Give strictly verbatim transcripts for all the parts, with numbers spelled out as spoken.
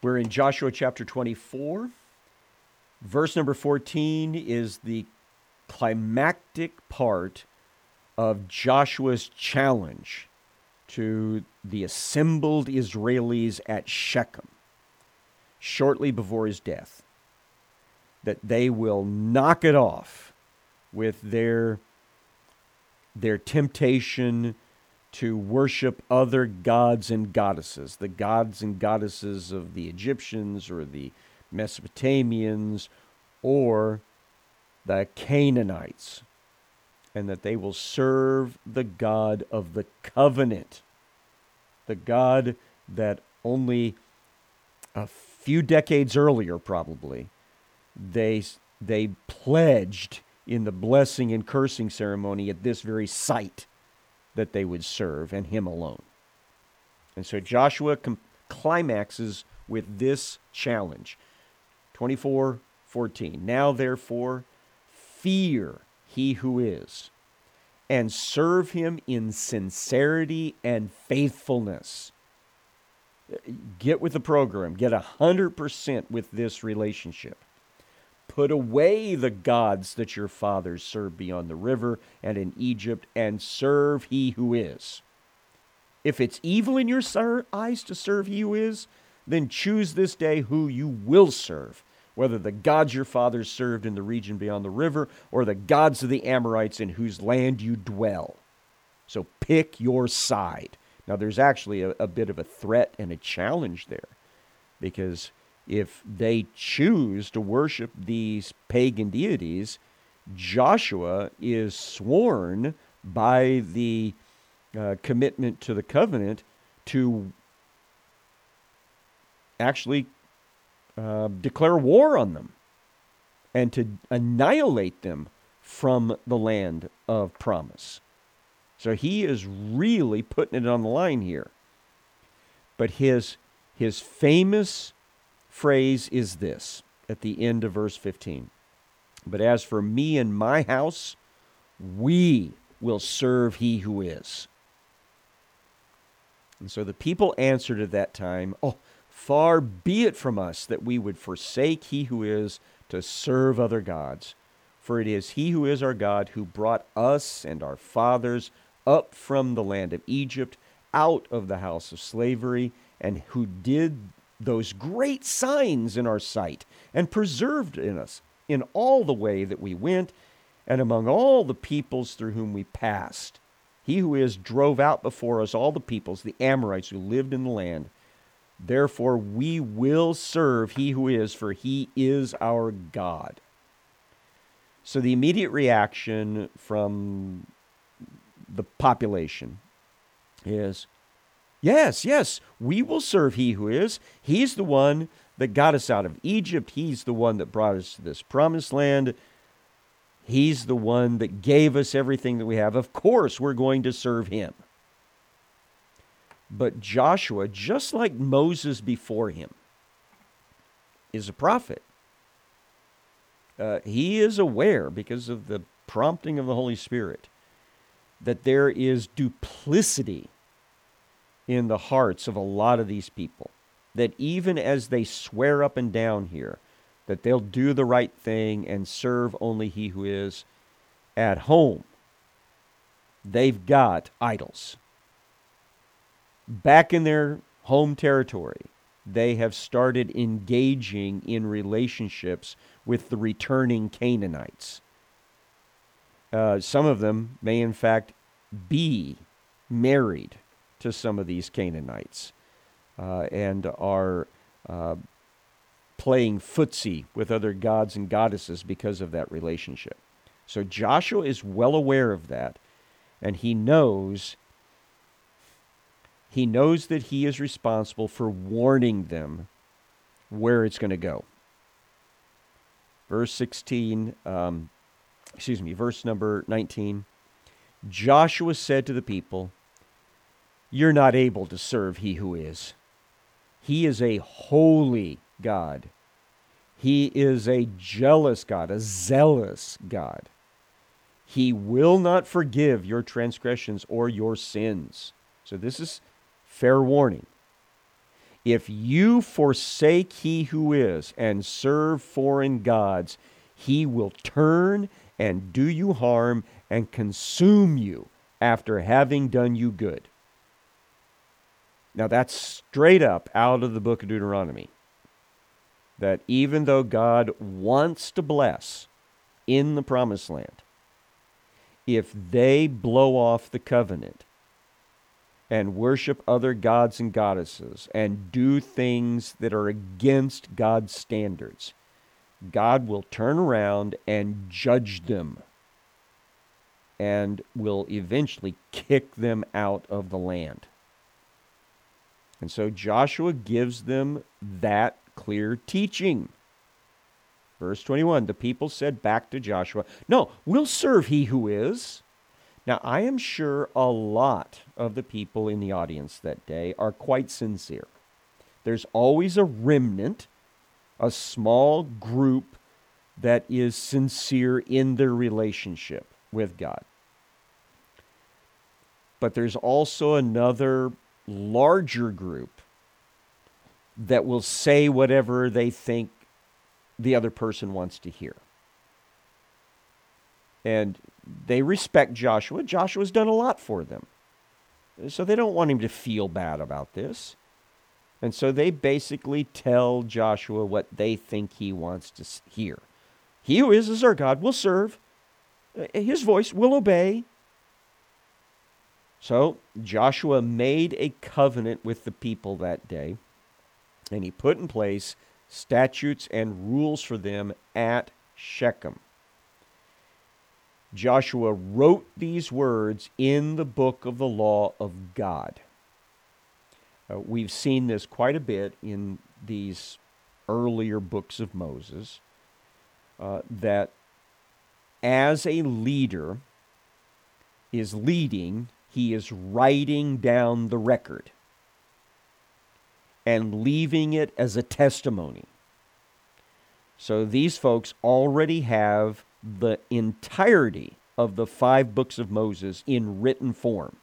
We're in Joshua chapter twenty-four. Verse number fourteen is the climactic part of Joshua's challenge to the assembled Israelis at Shechem shortly before his death, that they will knock it off with their, their temptation to worship other gods and goddesses, the gods and goddesses of the Egyptians or the Mesopotamians or the Canaanites, and that they will serve the God of the covenant, the God that only a few decades earlier probably they, they pledged in the blessing and cursing ceremony at this very site that they would serve, and him alone. And so Joshua com- climaxes with this challenge. twenty-four fourteen. Now therefore, fear he who is, and serve him in sincerity and faithfulness. Get with the program. Get one hundred percent with this relationship. Put away the gods that your fathers served beyond the river and in Egypt, and serve he who is. If it's evil in your eyes to serve he who is, then choose this day who you will serve, whether the gods your fathers served in the region beyond the river or the gods of the Amorites in whose land you dwell. So pick your side. Now, there's actually a, a bit of a threat and a challenge there, because if they choose to worship these pagan deities, Joshua is sworn by the uh, commitment to the covenant to actually uh, declare war on them and to annihilate them from the land of promise. So he is really putting it on the line here. But his, his famous phrase is this at the end of verse fifteen. But as for me and my house, we will serve he who is. And so the people answered at that time, oh, far be it from us that we would forsake he who is to serve other gods. For it is he who is our God who brought us and our fathers up from the land of Egypt, out of the house of slavery, and who did those great signs in our sight, and preserved in us in all the way that we went, and among all the peoples through whom we passed. He who is drove out before us all the peoples, the Amorites who lived in the land. Therefore we will serve he who is, for he is our God. So the immediate reaction from the population is, yes, yes, we will serve he who is. He's the one that got us out of Egypt. He's the one that brought us to this promised land. He's the one that gave us everything that we have. Of course, we're going to serve him. But Joshua, just like Moses before him, is a prophet. Uh, he is aware, because of the prompting of the Holy Spirit, that there is duplicity in the hearts of a lot of these people. That even as they swear up and down here that they'll do the right thing and serve only he who is, at home, they've got idols. Back in their home territory, they have started engaging in relationships with the returning Canaanites. Uh, some of them may in fact be married to some of these Canaanites uh, and are uh, playing footsie with other gods and goddesses because of that relationship. So Joshua is well aware of that, and he knows he knows that he is responsible for warning them where it's going to go. Verse sixteen, um, excuse me, verse number nineteen. Joshua said to the people, "You're not able to serve he who is. He is a holy God. He is a jealous God, a zealous God. He will not forgive your transgressions or your sins." So this is fair warning. If you forsake he who is and serve foreign gods, he will turn and do you harm and consume you after having done you good. Now that's straight up out of the book of Deuteronomy. That even though God wants to bless in the promised land, if they blow off the covenant and worship other gods and goddesses and do things that are against God's standards, God will turn around and judge them and will eventually kick them out of the land. And so Joshua gives them that clear teaching. Verse twenty-one, the people said back to Joshua, no, we'll serve he who is. Now, I am sure a lot of the people in the audience that day are quite sincere. There's always a remnant, a small group that is sincere in their relationship with God. But there's also another larger group that will say whatever they think the other person wants to hear. And they respect Joshua. Joshua's done a lot for them. So they don't want him to feel bad about this. And so they basically tell Joshua what they think he wants to hear. He who is is our God, will serve. His voice will obey. So Joshua made a covenant with the people that day, and he put in place statutes and rules for them at Shechem. Joshua wrote these words in the book of the law of God. Uh, we've seen this quite a bit in these earlier books of Moses, uh, that as a leader is leading, he is writing down the record and leaving it as a testimony. So these folks already have the entirety of the five books of Moses in written form.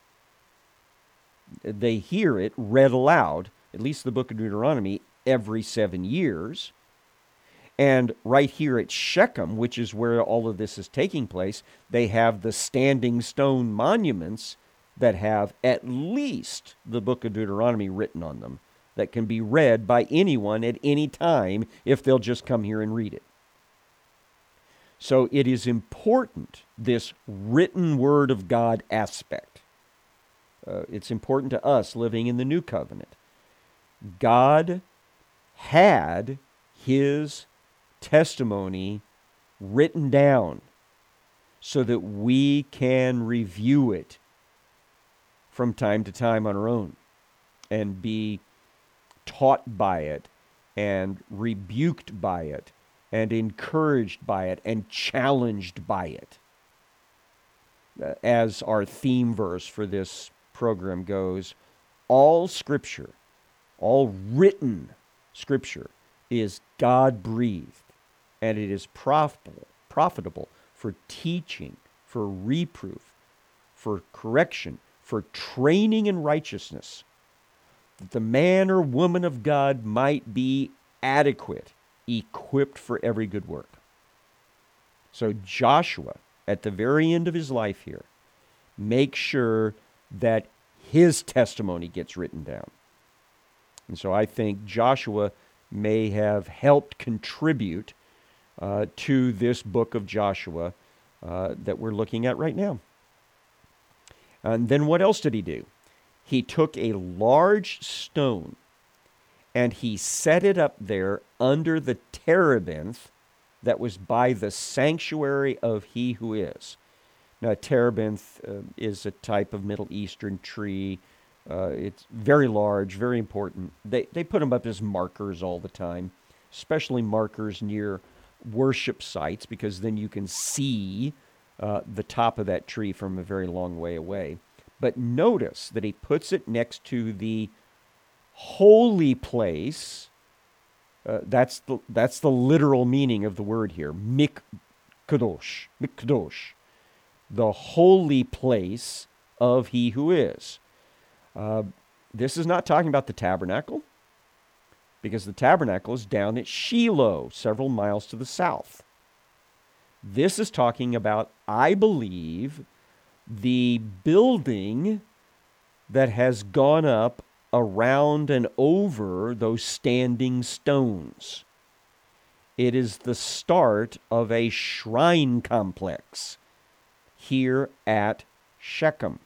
They hear it read aloud, at least the book of Deuteronomy, every seven years. And right here at Shechem, which is where all of this is taking place, they have the standing stone monuments that have at least the book of Deuteronomy written on them, that can be read by anyone at any time if they'll just come here and read it. So it is important, this written word of God aspect. Uh, it's important to us living in the new covenant. God had his testimony written down so that we can review it from time to time on our own and be taught by it and rebuked by it and encouraged by it and challenged by it. As our theme verse for this program goes, all Scripture, all written Scripture is God-breathed, and it is profitable, profitable for teaching, for reproof, for correction, for training in righteousness, that the man or woman of God might be adequate, equipped for every good work. So Joshua, at the very end of his life here, makes sure that his testimony gets written down. And so I think Joshua may have helped contribute uh, to this book of Joshua uh, that we're looking at right now. And then what else did he do? He took a large stone and he set it up there under the terebinth that was by the sanctuary of He Who Is. Now, a terebinth uh, is a type of Middle Eastern tree. Uh, it's very large, very important. They, they put them up as markers all the time, especially markers near worship sites, because then you can see uh, the top of that tree from a very long way away. But notice that he puts it next to the holy place. Uh, that's the that's the literal meaning of the word here, mikdash, mikdash, the holy place of He Who Is. Uh, this is not talking about the tabernacle. because the tabernacle is down at Shiloh, several miles to the south. This is talking about, I believe, the building that has gone up around and over those standing stones. It is the start of a shrine complex here at Shechem.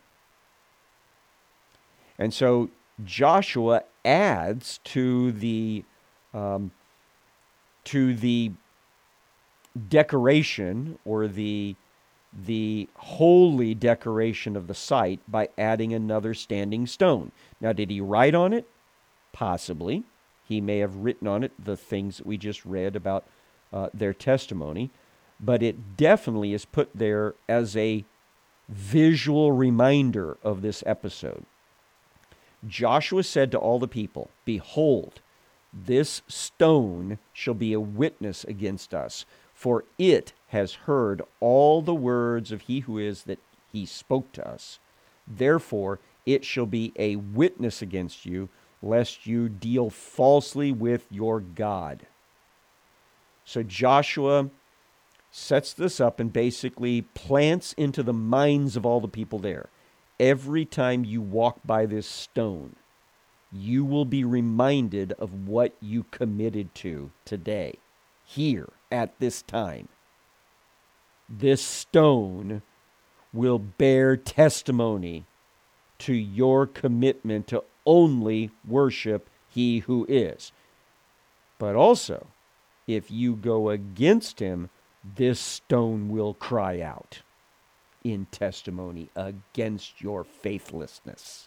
And so Joshua adds to the um, to the decoration, or the the holy decoration of the site, by adding another standing stone. Now, did he write on it? Possibly. He may have written on it the things that we just read about uh, their testimony, but it definitely is put there as a visual reminder of this episode. Joshua said to all the people, "Behold, this stone shall be a witness against us, for it has heard all the words of he who is that he spoke to us. Therefore, it shall be a witness against you, lest you deal falsely with your God." So Joshua sets this up and basically plants into the minds of all the people there, every time you walk by this stone, you will be reminded of what you committed to today, here, at this time. This stone will bear testimony to your commitment to only worship he who is. But also, if you go against him, this stone will cry out in testimony against your faithlessness.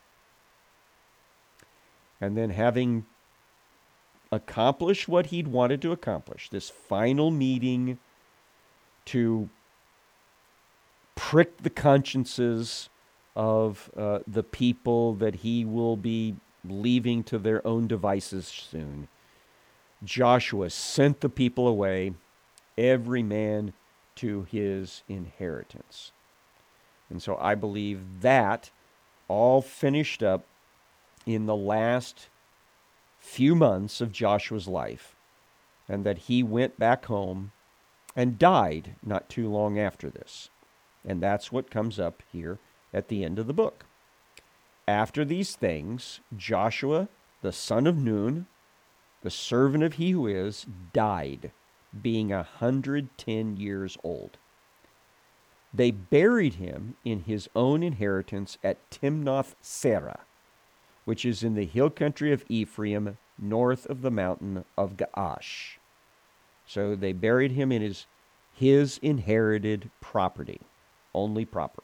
And then, having accomplished what he'd wanted to accomplish, this final meeting to prick the consciences of uh, the people that he will be leaving to their own devices soon, Joshua sent the people away, every man to his inheritance. And so I believe that all finished up in the last few months of Joshua's life, and that he went back home and died not too long after this. And that's what comes up here at the end of the book. After these things, Joshua, the son of Nun, the servant of he who is, died, being a hundred ten years old. They buried him in his own inheritance at Timnath-Serah, which is in the hill country of Ephraim, north of the mountain of Gaash. So they buried him in his, his inherited property, only proper.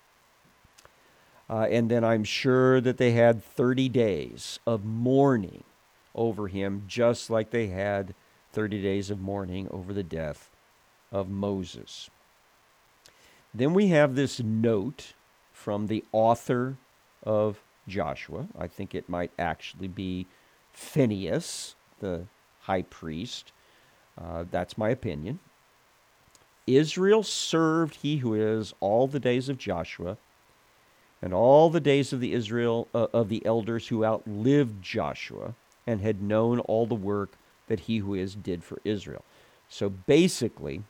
Uh, and then I'm sure that they had thirty days of mourning over him, just like they had thirty days of mourning over the death of Moses. Then we have this note from the author of Joshua. I think it might actually be Phinehas, the high priest. Uh, that's my opinion. Israel served he who is all the days of Joshua, and all the days of the Israel uh, of the elders who outlived Joshua, and had known all the work that he who is did for Israel. So basically,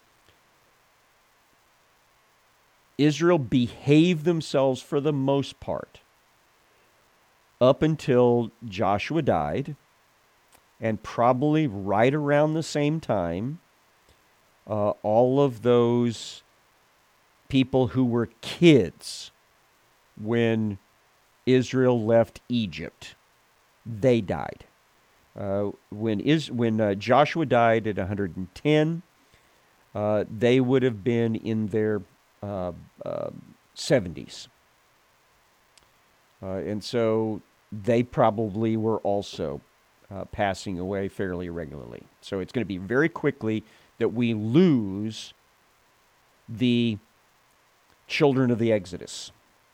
Israel behaved themselves for the most part up until Joshua died, and probably right around the same time, uh, all of those people who were kids when Israel left Egypt, they died. Uh, when is when uh, Joshua died at one hundred ten, uh, they would have been in their uh, uh, seventies. Uh, and so they probably were also uh, passing away fairly regularly. So it's going to be very quickly that we lose the children of the Exodus.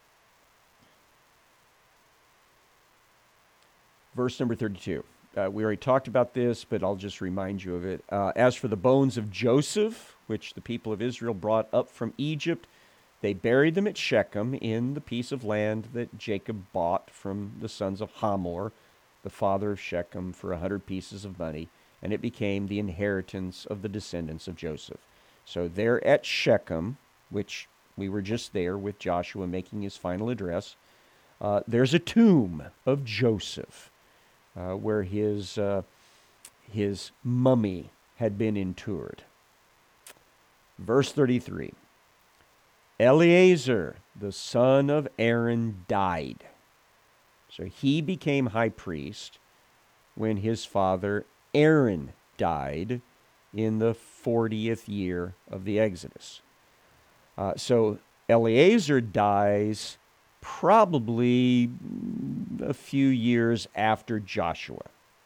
Verse number thirty-two. Uh, we already talked about this, but I'll just remind you of it. Uh, As for the bones of Joseph, which the people of Israel brought up from Egypt, they buried them at Shechem in the piece of land that Jacob bought from the sons of Hamor, the father of Shechem, for a hundred pieces of money, and it became the inheritance of the descendants of Joseph. So there at Shechem, which we were just there with Joshua making his final address, uh, there's a tomb of Joseph uh, where his, uh, his mummy had been interred. Verse thirty-three, Eleazar, the son of Aaron, died. So he became high priest when his father Aaron died in the fortieth year of the Exodus. Uh, so Eleazar dies probably a few years after Joshua.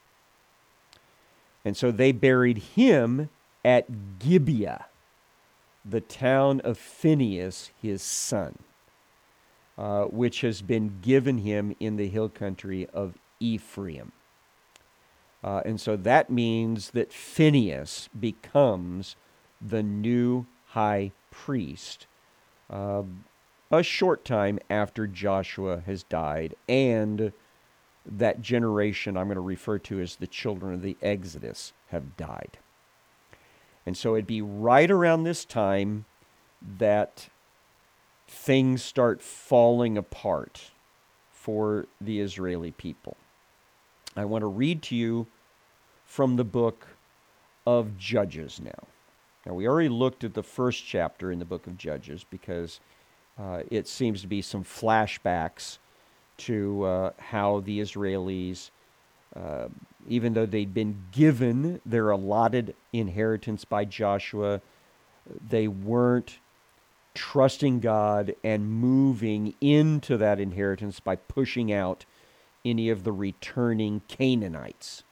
And so they buried him at Gibeah, the town of Phinehas, his son, uh, which has been given him in the hill country of Ephraim. Uh, and so that means that Phinehas becomes the new high priest uh, a short time after Joshua has died, and that generation I'm going to refer to as the children of the Exodus have died. And so it'd be right around this time that things start falling apart for the Israeli people. I want to read to you from the book of Judges now. Now, we already looked at the first chapter in the book of Judges because uh, it seems to be some flashbacks to uh, how the Israelis, uh, even though they'd been given their allotted inheritance by Joshua, they weren't trusting God and moving into that inheritance by pushing out any of the returning Canaanites.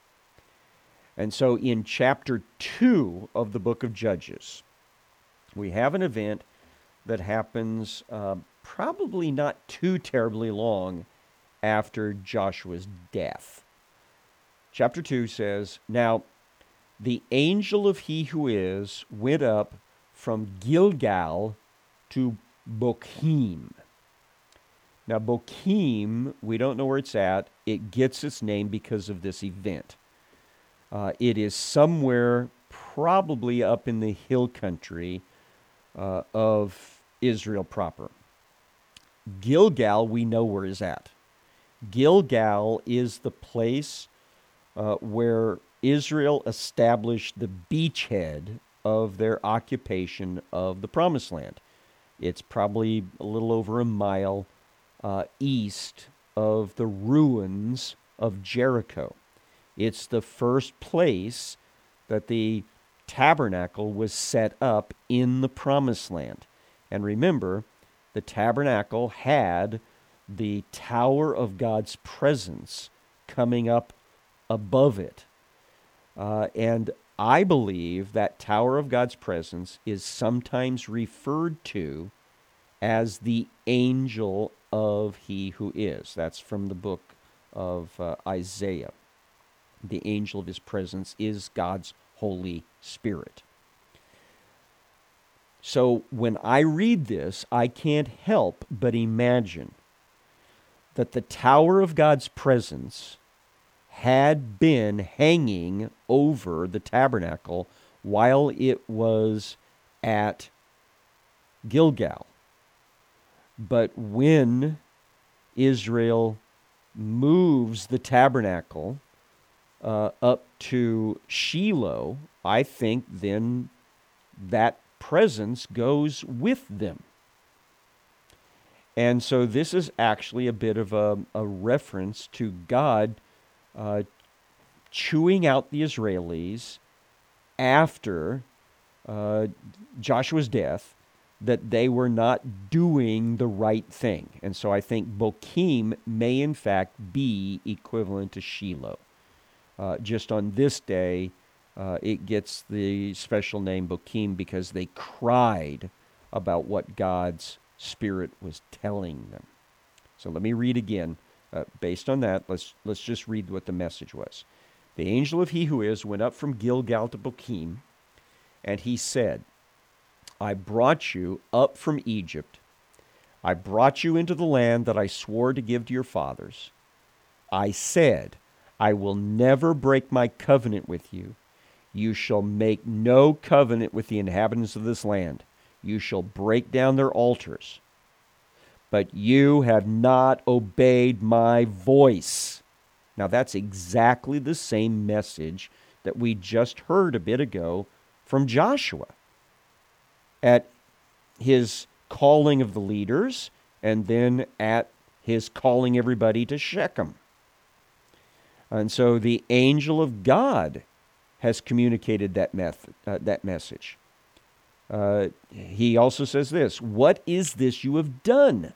And so in chapter two of the book of Judges, we have an event that happens uh, probably not too terribly long after Joshua's death. Chapter two says, Now the angel of he who is went up from Gilgal to Bochim. Now, Bochim, we don't know where it's at. It gets its name because of this event. Uh, it is somewhere probably up in the hill country uh, of Israel proper. Gilgal, we know where it's at. Gilgal is the place uh, where Israel established the beachhead of their occupation of the Promised Land. It's probably a little over a mile uh, east of the ruins of Jericho. It's the first place that the tabernacle was set up in the Promised Land. And remember, the tabernacle had the tower of God's presence coming up above it. Uh, and I believe that tower of God's presence is sometimes referred to as the angel of he who is. That's from the book of uh, Isaiah. The angel of his presence is God's Holy Spirit. So when I read this, I can't help but imagine that the tower of God's presence had been hanging over the tabernacle while it was at Gilgal. But when Israel moves the tabernacle uh, up to Shiloh, I think then that presence goes with them. And so this is actually a bit of a, a reference to God uh, chewing out the Israelis after uh, Joshua's death, that they were not doing the right thing. And so I think Bochim may in fact be equivalent to Shiloh. Uh, just on this day, uh, it gets the special name Bochim because they cried about what God's Spirit was telling them. So let me read again. Uh, based on that, let's let's just read what the message was. The angel of he who is went up from Gilgal to Bochim, and he said, I brought you up from Egypt. I brought you into the land that I swore to give to your fathers. I said, I will never break my covenant with you. You shall make no covenant with the inhabitants of this land. You shall break down their altars. But you have not obeyed my voice. Now that's exactly the same message that we just heard a bit ago from Joshua at his calling of the leaders and then at his calling everybody to Shechem. And so the angel of God has communicated that method, uh, that message. Uh, he also says this, what is this you have done?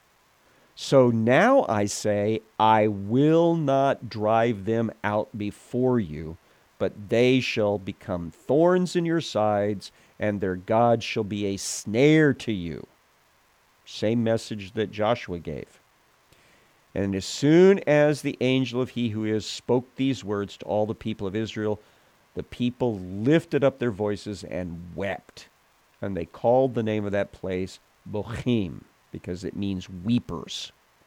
So now I say, I will not drive them out before you, but they shall become thorns in your sides, and their God shall be a snare to you. Same message that Joshua gave. And as soon as the angel of he who is spoke these words to all the people of Israel, the people lifted up their voices and wept. And they called the name of that place Bochim, because it means weepers.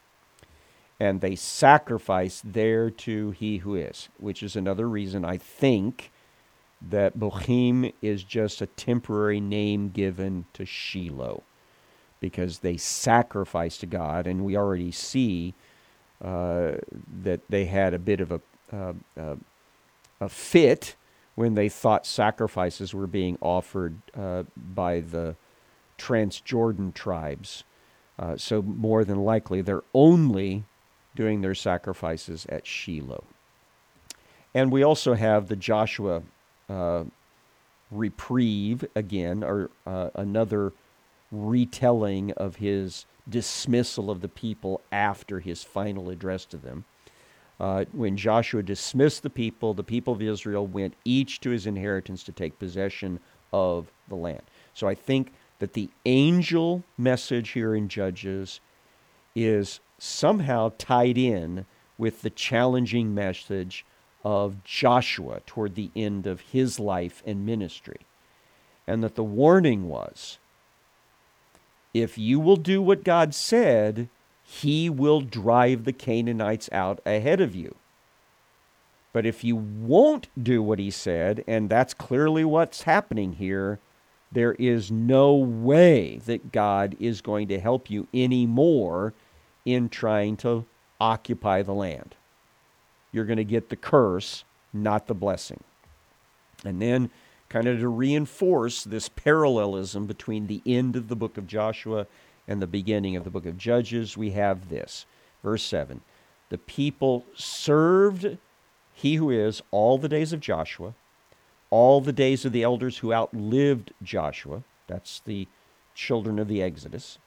And they sacrificed there to he who is, which is another reason I think that Bochim is just a temporary name given to Shiloh, because they sacrificed to God, and we already see uh, that they had a bit of a, uh, uh, a fit when they thought sacrifices were being offered uh, by the Transjordan tribes. Uh, so more than likely, they're only doing their sacrifices at Shiloh. And we also have the Joshua uh, reprieve again, or uh, another retelling of his dismissal of the people after his final address to them. Uh, when Joshua dismissed the people, the people of Israel went each to his inheritance to take possession of the land. So I think that the angel message here in Judges is somehow tied in with the challenging message of Joshua toward the end of his life and ministry. And that the warning was, if you will do what God said, he will drive the Canaanites out ahead of you. But if you won't do what he said, and that's clearly what's happening here, there is no way that God is going to help you anymore in trying to occupy the land. You're going to get the curse, not the blessing. And then, kind of to reinforce this parallelism between the end of the book of Joshua and the beginning of the book of Judges, we have this. Verse seven, the people served he who is all the days of Joshua, all the days of the elders who outlived Joshua, that's the children of the Exodus,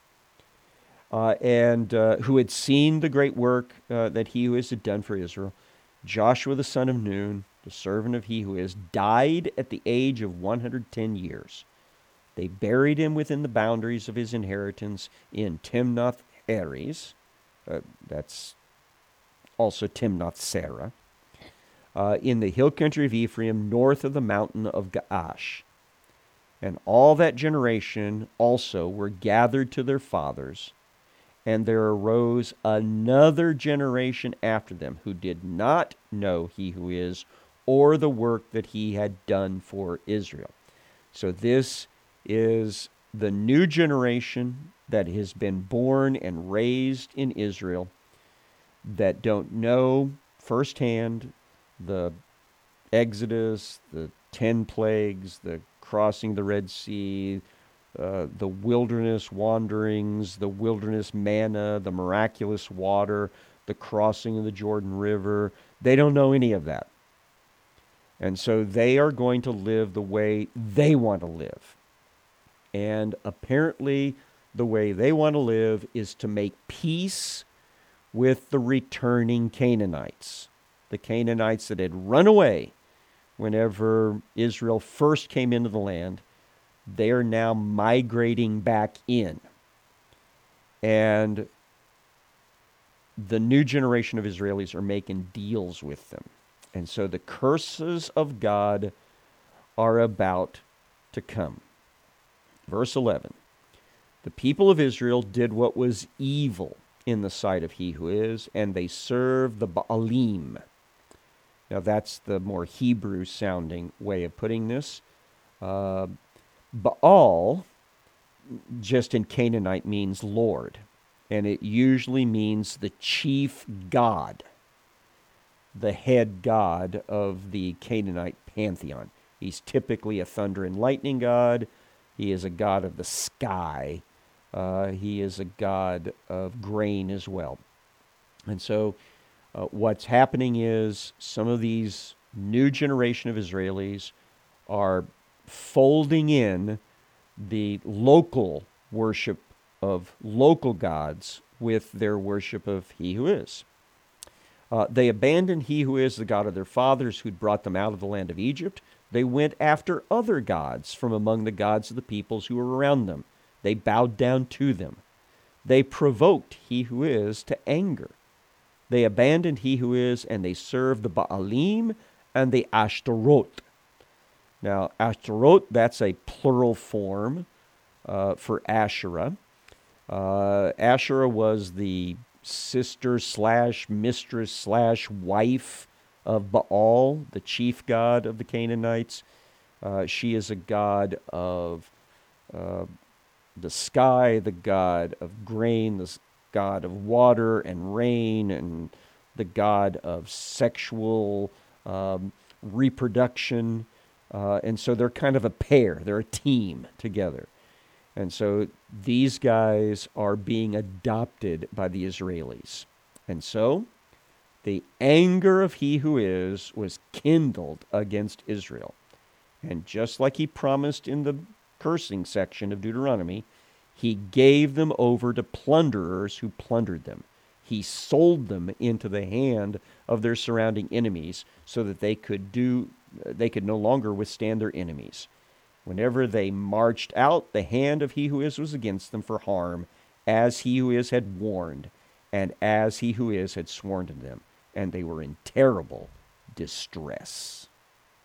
uh, and uh, who had seen the great work uh, that he who is had done for Israel. Joshua the son of Nun, the servant of he who is, died at the age of one hundred ten years. They buried him within the boundaries of his inheritance in Timnath Heres. Uh, that's also Timnath Serah. Uh, in the hill country of Ephraim, north of the mountain of Gaash. And all that generation also were gathered to their fathers, and there arose another generation after them who did not know he who is, or the work that he had done for Israel. So this is the new generation that has been born and raised in Israel that don't know firsthand the Exodus, the ten plagues, the crossing the Red Sea, uh, the wilderness wanderings, the wilderness manna, the miraculous water, the crossing of the Jordan River. They don't know any of that. And so they are going to live the way they want to live. And apparently the way they want to live is to make peace with the returning Canaanites. The Canaanites that had run away whenever Israel first came into the land, they are now migrating back in. And the new generation of Israelis are making deals with them. And so the curses of God are about to come. Verse eleven, the people of Israel did what was evil in the sight of he who is, and they serve the Baalim. Now that's the more Hebrew-sounding way of putting this. Uh, Baal, just in Canaanite, means Lord, and it usually means the chief god, the head god of the Canaanite pantheon. He's typically a thunder and lightning god. He is a god of the sky. Uh, he is a god of grain as well. And so uh, what's happening is some of these new generation of Israelis are folding in the local worship of local gods with their worship of he who is. Uh, they abandoned he who is the God of their fathers, who'd brought them out of the land of Egypt. They went after other gods from among the gods of the peoples who were around them. They bowed down to them. They provoked he who is to anger. They abandoned he who is, and they served the Baalim and the Ashtaroth. Now, Ashtaroth, that's a plural form uh, for Asherah. Uh, Asherah was the sister slash mistress slash wife of Baal, the chief god of the Canaanites. Uh, she is a god of uh, the sky, the god of grain, the god of water and rain, and the god of sexual um, reproduction. Uh, and so they're kind of a pair. They're a team together. And so these guys are being adopted by the Israelis. And so the anger of he who is was kindled against Israel. And just like he promised in the cursing section of Deuteronomy, he gave them over to plunderers who plundered them. He sold them into the hand of their surrounding enemies so that they could do they could no longer withstand their enemies. Whenever they marched out, the hand of he who is was against them for harm, as he who is had warned, and as he who is had sworn to them, and they were in terrible distress.